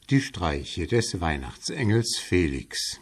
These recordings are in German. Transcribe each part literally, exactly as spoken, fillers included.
Die Streiche des Weihnachtsengels Felix.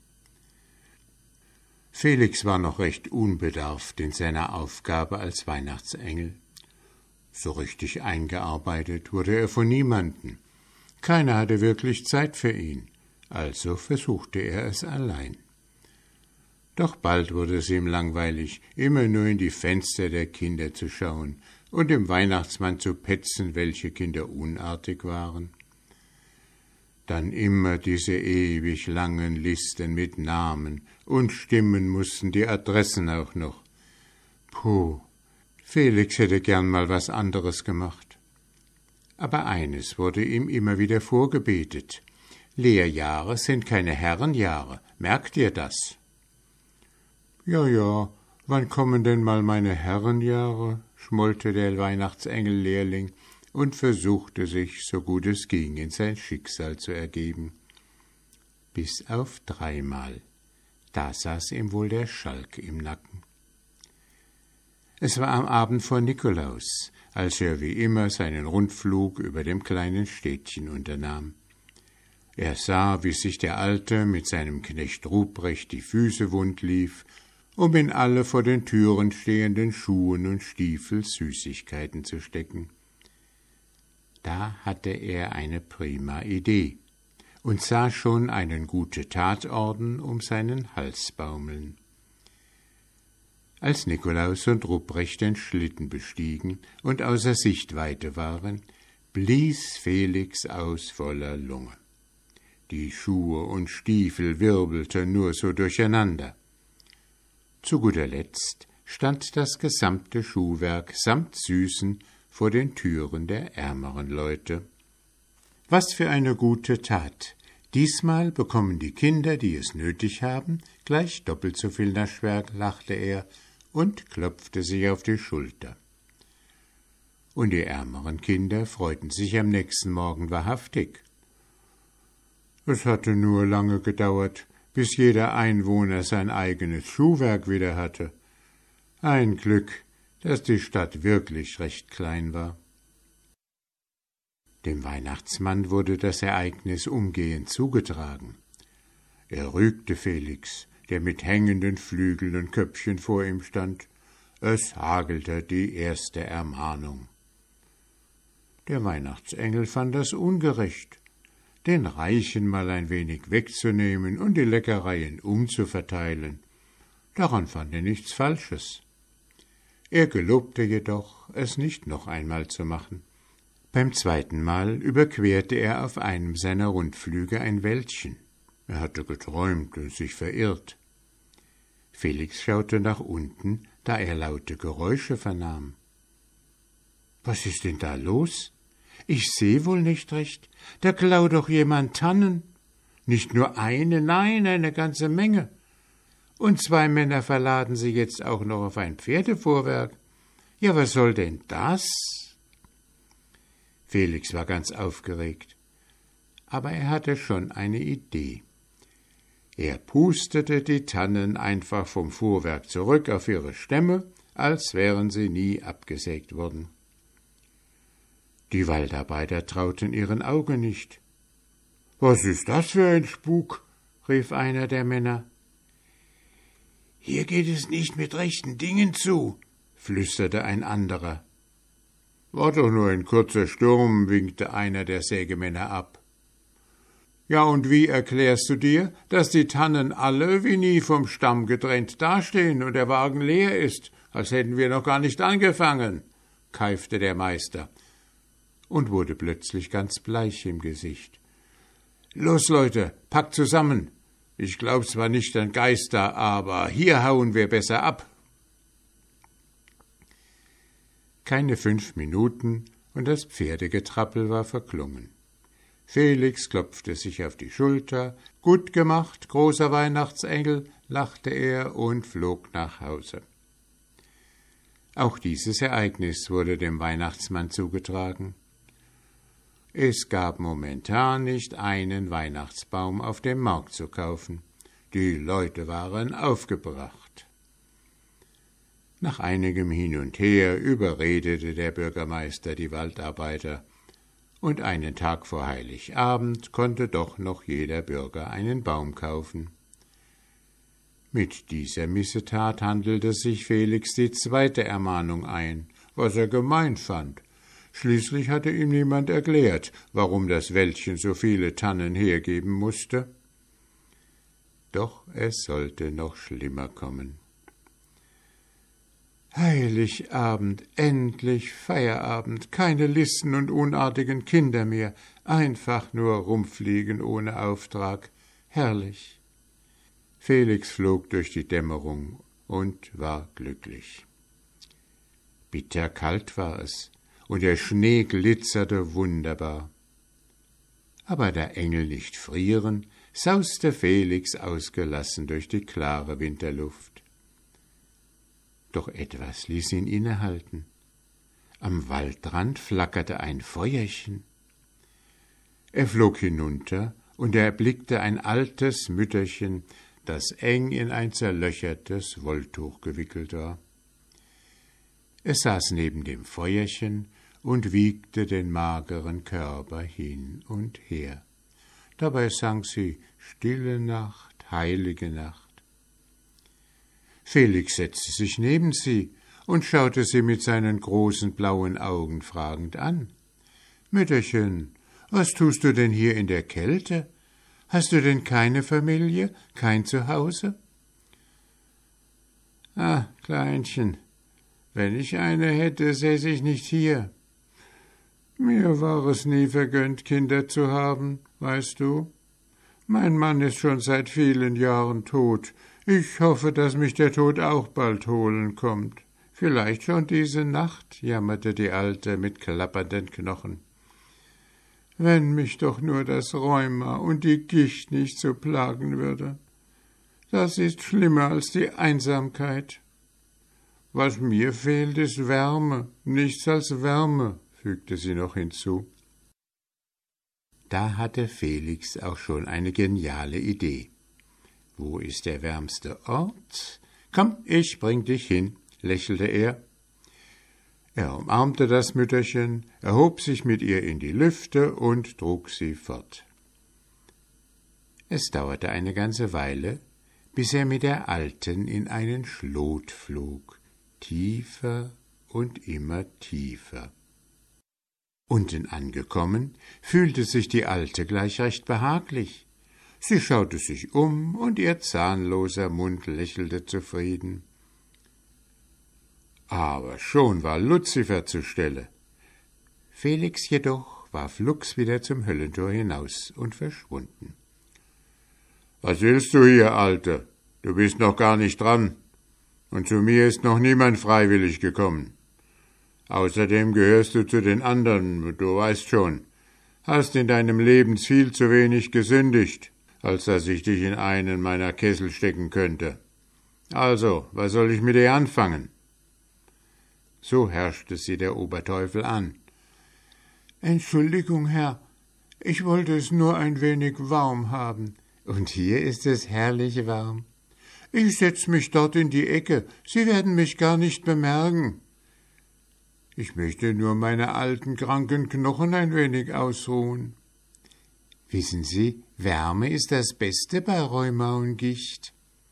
Felix war noch recht unbedarft in seiner Aufgabe als Weihnachtsengel. So richtig eingearbeitet wurde er von niemandem. Keiner hatte wirklich Zeit für ihn, also versuchte er es allein. Doch bald wurde es ihm langweilig, immer nur in die Fenster der Kinder zu schauen und dem Weihnachtsmann zu petzen, welche Kinder unartig waren. Dann immer diese ewig langen Listen mit Namen, und stimmen mussten die Adressen auch noch. Puh, Felix hätte gern mal was anderes gemacht. Aber eines wurde ihm immer wieder vorgebetet: Lehrjahre sind keine Herrenjahre, merkt ihr das? Ja, ja, wann kommen denn mal meine Herrenjahre? Schmollte der Weihnachtsengel-Lehrling und versuchte sich, so gut es ging, in sein Schicksal zu ergeben. Bis auf dreimal. Da saß ihm wohl der Schalk im Nacken. Es war am Abend vor Nikolaus, als er wie immer seinen Rundflug über dem kleinen Städtchen unternahm. Er sah, wie sich der Alte mit seinem Knecht Ruprecht die Füße wund lief, um in alle vor den Türen stehenden Schuhen und Stiefel Süßigkeiten zu stecken. Da hatte er eine prima Idee und sah schon einen Gute-Tat-Orden um seinen Hals baumeln. Als Nikolaus und Ruprecht den Schlitten bestiegen und außer Sichtweite waren, blies Felix aus voller Lunge. Die Schuhe und Stiefel wirbelten nur so durcheinander. Zu guter Letzt stand das gesamte Schuhwerk samt Süßen vor den Türen der ärmeren Leute. Was für eine gute Tat! Diesmal bekommen die Kinder, die es nötig haben, gleich doppelt so viel Naschwerk, lachte er und klopfte sich auf die Schulter. Und die ärmeren Kinder freuten sich am nächsten Morgen wahrhaftig. Es hatte nur lange gedauert, bis jeder Einwohner sein eigenes Schuhwerk wieder hatte. Ein Glück, dass die Stadt wirklich recht klein war. Dem Weihnachtsmann wurde das Ereignis umgehend zugetragen. Er rügte Felix, der mit hängenden Flügeln und Köpfchen vor ihm stand. Es hagelte die erste Ermahnung. Der Weihnachtsengel fand das ungerecht, den Reichen mal ein wenig wegzunehmen und die Leckereien umzuverteilen. Daran fand er nichts Falsches. Er gelobte jedoch, es nicht noch einmal zu machen. Beim zweiten Mal überquerte er auf einem seiner Rundflüge ein Wäldchen. Er hatte geträumt und sich verirrt. Felix schaute nach unten, da er laute Geräusche vernahm. »Was ist denn da los? Ich seh wohl nicht recht. Da klaut doch jemand Tannen. Nicht nur eine, nein, eine ganze Menge. Und zwei Männer verladen sie jetzt auch noch auf ein Pferdefuhrwerk. Ja, was soll denn das?« Felix war ganz aufgeregt, aber er hatte schon eine Idee. Er pustete die Tannen einfach vom Fuhrwerk zurück auf ihre Stämme, als wären sie nie abgesägt worden. Die Waldarbeiter trauten ihren Augen nicht. »Was ist das für ein Spuk?« rief einer der Männer. »Hier geht es nicht mit rechten Dingen zu«, flüsterte ein anderer. »War doch nur ein kurzer Sturm«, winkte einer der Sägemänner ab. »Ja, und wie erklärst du dir, dass die Tannen alle wie nie vom Stamm getrennt dastehen und der Wagen leer ist, als hätten wir noch gar nicht angefangen?« keifte der Meister und wurde plötzlich ganz bleich im Gesicht. »Los, Leute, packt zusammen! Ich glaub zwar nicht an Geister, aber hier hauen wir besser ab!« Keine fünf Minuten, und das Pferdegetrappel war verklungen. Felix klopfte sich auf die Schulter. »Gut gemacht, großer Weihnachtsengel«, lachte er und flog nach Hause. Auch dieses Ereignis wurde dem Weihnachtsmann zugetragen. Es gab momentan nicht einen Weihnachtsbaum auf dem Markt zu kaufen. Die Leute waren aufgebracht. Nach einigem Hin und Her überredete der Bürgermeister die Waldarbeiter, und einen Tag vor Heiligabend konnte doch noch jeder Bürger einen Baum kaufen. Mit dieser Missetat handelte sich Felix die zweite Ermahnung ein, was er gemein fand. Schließlich hatte ihm niemand erklärt, warum das Wäldchen so viele Tannen hergeben musste. Doch es sollte noch schlimmer kommen. Heiligabend, endlich Feierabend, keine Listen und unartigen Kinder mehr, einfach nur rumfliegen ohne Auftrag, herrlich. Felix flog durch die Dämmerung und war glücklich. Bitterkalt war es, und der Schnee glitzerte wunderbar. Aber da Engel nicht frieren, sauste Felix ausgelassen durch die klare Winterluft. Doch etwas ließ ihn innehalten. Am Waldrand flackerte ein Feuerchen. Er flog hinunter und erblickte ein altes Mütterchen, das eng in ein zerlöchertes Wolltuch gewickelt war. Es saß neben dem Feuerchen und wiegte den mageren Körper hin und her. Dabei sang sie »Stille Nacht, heilige Nacht«. Felix setzte sich neben sie und schaute sie mit seinen großen blauen Augen fragend an. »Mütterchen, was tust du denn hier in der Kälte? Hast du denn keine Familie, kein Zuhause?« »Ah, Kleinchen, wenn ich eine hätte, säße ich nicht hier. Mir war es nie vergönnt, Kinder zu haben, weißt du. Mein Mann ist schon seit vielen Jahren tot. Ich hoffe, dass mich der Tod auch bald holen kommt. Vielleicht schon diese Nacht«, jammerte die Alte mit klappernden Knochen. »Wenn mich doch nur das Rheuma und die Gicht nicht so plagen würde. Das ist schlimmer als die Einsamkeit. Was mir fehlt, ist Wärme, nichts als Wärme«, fügte sie noch hinzu. Da hatte Felix auch schon eine geniale Idee. »Wo ist der wärmste Ort? Komm, ich bring dich hin«, lächelte er. Er umarmte das Mütterchen, erhob sich mit ihr in die Lüfte und trug sie fort. Es dauerte eine ganze Weile, bis er mit der Alten in einen Schlot flog, tiefer und immer tiefer. Unten angekommen, fühlte sich die Alte gleich recht behaglich. Sie schaute sich um, und ihr zahnloser Mund lächelte zufrieden. Aber schon war Luzifer zur Stelle. Felix jedoch war flugs wieder zum Höllentor hinaus und verschwunden. »Was willst du hier, Alte? Du bist noch gar nicht dran, und zu mir ist noch niemand freiwillig gekommen. Außerdem gehörst du zu den anderen, du weißt schon, hast in deinem Leben viel zu wenig gesündigt, als dass ich dich in einen meiner Kessel stecken könnte. Also, was soll ich mit dir anfangen?« So herrschte sie der Oberteufel an. »Entschuldigung, Herr, ich wollte es nur ein wenig warm haben. Und hier ist es herrlich warm. Ich setz mich dort in die Ecke, Sie werden mich gar nicht bemerken. Ich möchte nur meine alten, kranken Knochen ein wenig ausruhen.« »Wissen Sie, Wärme ist das Beste bei Rheuma und Gicht.«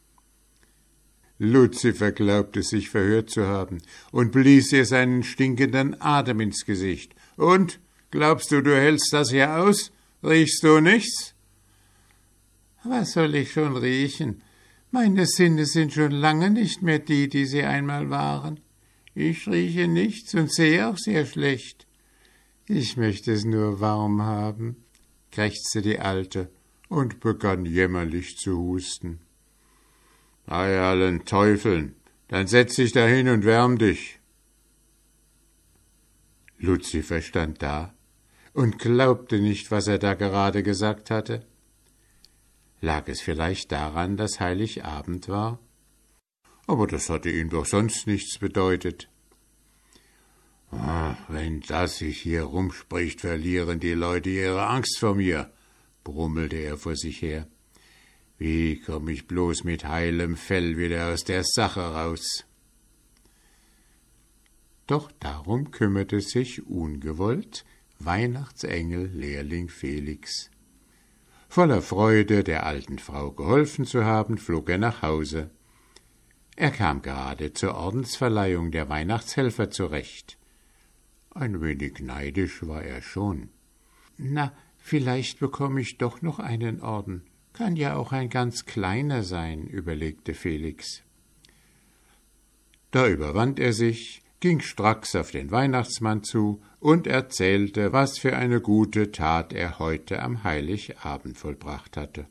Luzifer glaubte sich verhört zu haben und blies ihr seinen stinkenden Atem ins Gesicht. »Und, glaubst du, du hältst das hier aus? Riechst du nichts?« »Was soll ich schon riechen? Meine Sinne sind schon lange nicht mehr die, die sie einmal waren. Ich rieche nichts und sehe auch sehr schlecht. Ich möchte es nur warm haben«, krächzte die Alte und begann jämmerlich zu husten. »Bei allen Teufeln, dann setz dich dahin und wärm dich.« Luzifer stand da und glaubte nicht, was er da gerade gesagt hatte. Lag es vielleicht daran, dass Heiligabend war? Aber das hatte ihm doch sonst nichts bedeutet. »Ah, wenn das sich hier rumspricht, verlieren die Leute ihre Angst vor mir«, brummelte er vor sich her. »Wie komme ich bloß mit heilem Fell wieder aus der Sache raus?« Doch darum kümmerte sich ungewollt Weihnachtsengel Lehrling Felix. Voller Freude, der alten Frau geholfen zu haben, flog er nach Hause. Er kam gerade zur Ordensverleihung der Weihnachtshelfer zurecht. Ein wenig neidisch war er schon. »Na, vielleicht bekomme ich doch noch einen Orden. Kann ja auch ein ganz kleiner sein«, überlegte Felix. Da überwand er sich, ging stracks auf den Weihnachtsmann zu und erzählte, was für eine gute Tat er heute am Heiligabend vollbracht hatte.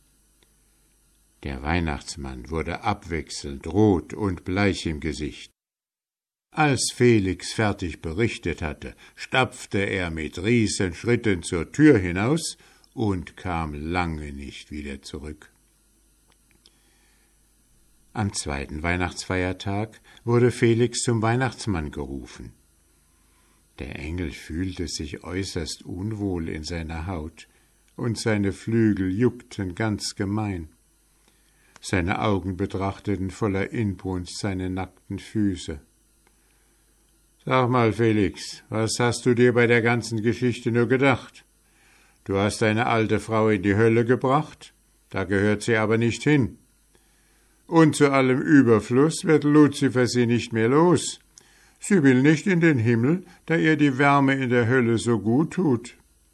Der Weihnachtsmann wurde abwechselnd rot und bleich im Gesicht. Als Felix fertig berichtet hatte, stapfte er mit Riesenschritten zur Tür hinaus und kam lange nicht wieder zurück. Am zweiten Weihnachtsfeiertag wurde Felix zum Weihnachtsmann gerufen. Der Engel fühlte sich äußerst unwohl in seiner Haut, und seine Flügel juckten ganz gemein. Seine Augen betrachteten voller Inbrunst seine nackten Füße. »Sag mal, Felix, was hast du dir bei der ganzen Geschichte nur gedacht? Du hast deine alte Frau in die Hölle gebracht, da gehört sie aber nicht hin. Und zu allem Überfluss wird Luzifer sie nicht mehr los. Sie will nicht in den Himmel, da ihr die Wärme in der Hölle so gut tut.«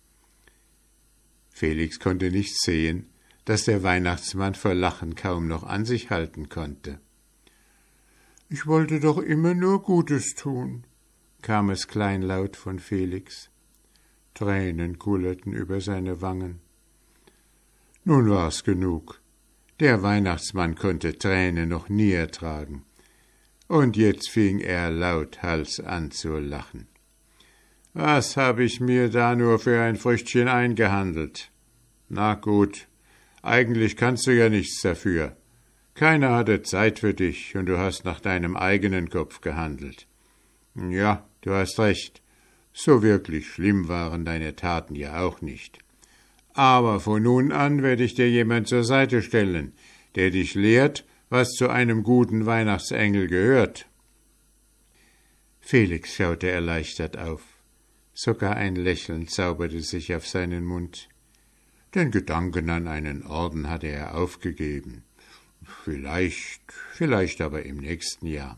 Felix konnte nicht sehen, dass der Weihnachtsmann vor Lachen kaum noch an sich halten konnte. »Ich wollte doch immer nur Gutes tun«, kam es kleinlaut von Felix. Tränen kullerten über seine Wangen. Nun war's genug. Der Weihnachtsmann konnte Tränen noch nie ertragen. Und jetzt fing er lauthals an zu lachen. »Was habe ich mir da nur für ein Früchtchen eingehandelt? Na gut, eigentlich kannst du ja nichts dafür. Keiner hatte Zeit für dich, und du hast nach deinem eigenen Kopf gehandelt. Ja, du hast recht, so wirklich schlimm waren deine Taten ja auch nicht. Aber von nun an werde ich dir jemand zur Seite stellen, der dich lehrt, was zu einem guten Weihnachtsengel gehört.« Felix schaute erleichtert auf. Sogar ein Lächeln zauberte sich auf seinen Mund. Den Gedanken an einen Orden hatte er aufgegeben. Vielleicht, vielleicht aber im nächsten Jahr.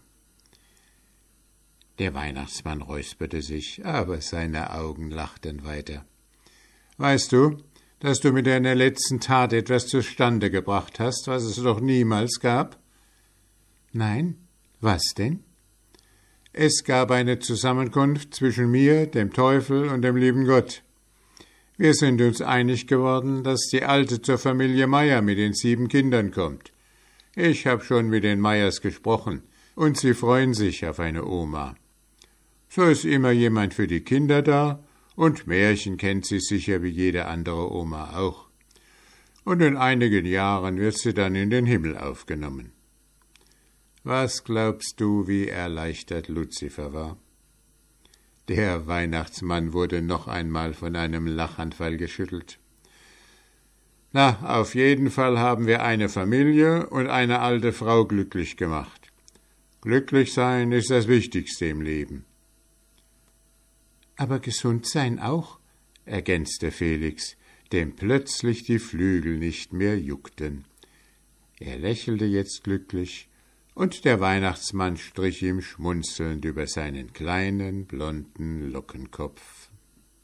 Der Weihnachtsmann räusperte sich, aber seine Augen lachten weiter. »Weißt du, dass du mit deiner letzten Tat etwas zustande gebracht hast, was es noch niemals gab?« »Nein, was denn?« »Es gab eine Zusammenkunft zwischen mir, dem Teufel und dem lieben Gott. Wir sind uns einig geworden, dass die Alte zur Familie Meier mit den sieben Kindern kommt. Ich habe schon mit den Meiers gesprochen, und sie freuen sich auf eine Oma. So ist immer jemand für die Kinder da, und Märchen kennt sie sicher wie jede andere Oma auch. Und in einigen Jahren wird sie dann in den Himmel aufgenommen.« Was glaubst du, wie erleichtert Luzifer war? Der Weihnachtsmann wurde noch einmal von einem Lachanfall geschüttelt. »Na, auf jeden Fall haben wir eine Familie und eine alte Frau glücklich gemacht. Glücklich sein ist das Wichtigste im Leben.« »Aber gesund sein auch«, ergänzte Felix, dem plötzlich die Flügel nicht mehr juckten. Er lächelte jetzt glücklich, und der Weihnachtsmann strich ihm schmunzelnd über seinen kleinen, blonden Lockenkopf.